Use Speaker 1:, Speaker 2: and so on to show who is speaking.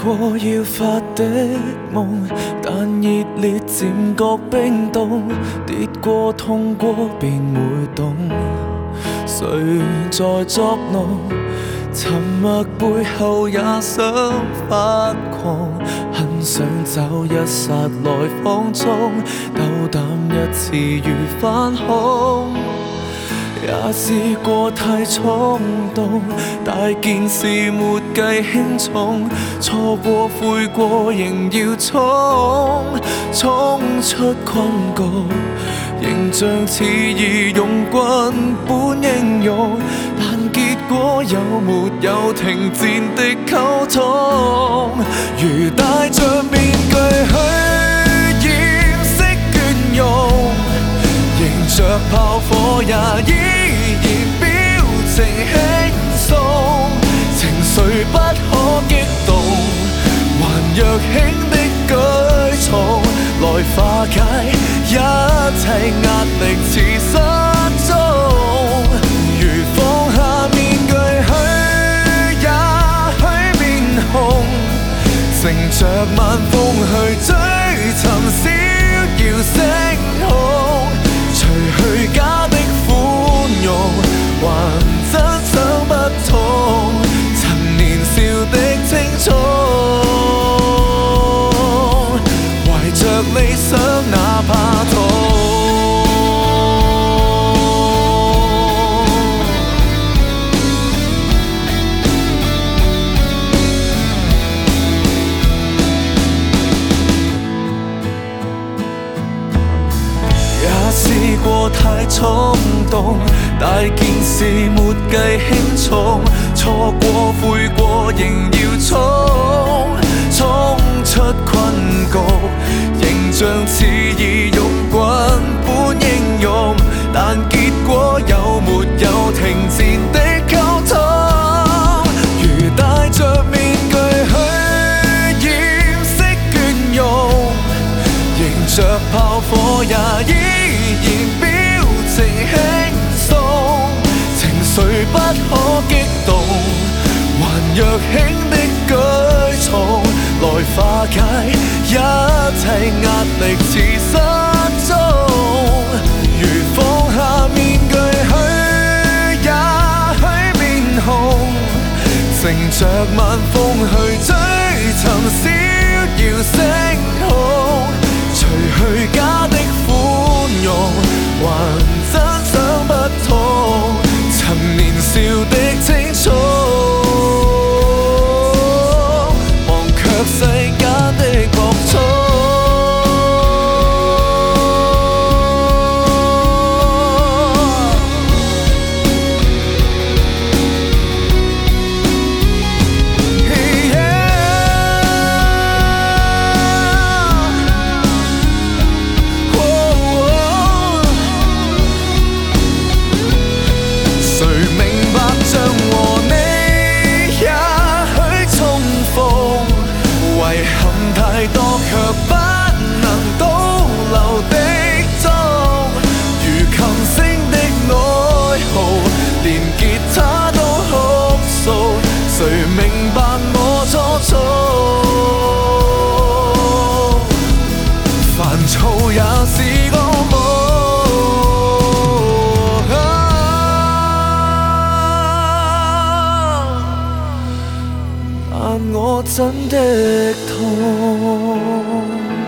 Speaker 1: 過要發的夢，但熱烈漸覺冰凍，跌過痛過便會懂，誰在作弄？沉默背後也想發狂，很想找一剎來放縱，鬥膽一次如反恐。也試過太衝動，大件事沒計輕重，錯過悔過仍要衝出困局，形象似義勇軍般英勇，但結果有沒有停戰的溝通？如戴着面具去掩飾倦容，迎着炮火也依然表情輕鬆，情緒不可激動，還若輕的舉重，來化解一切壓力似失蹤。如放下面具去，也許面紅，乘着晚風去追尋逍遙星空，除去假的寬容，還真想不通曾年少的青葱，懷着理想哪怕痛。試過太衝動，大件事沒計輕重，錯過悔過仍要衝出困局，形象似義勇軍般英勇，但結果有沒有停戰的溝通？如戴着面具去掩飾倦容，迎着炮火也依然表情輕鬆，情緒不可激動，還若輕的舉重，來化解一切壓力似失蹤。如放下面具去，也許面紅，乘着晚風去追尋逍遙星空，除去假的寬容，還真想不通曾年少的青葱，忘卻世間的各種。太多卻不能倒流的鐘，如琴聲的哀號，連吉他都哭訴，誰明白我初衷？煩躁也是個夢，但我真的痛。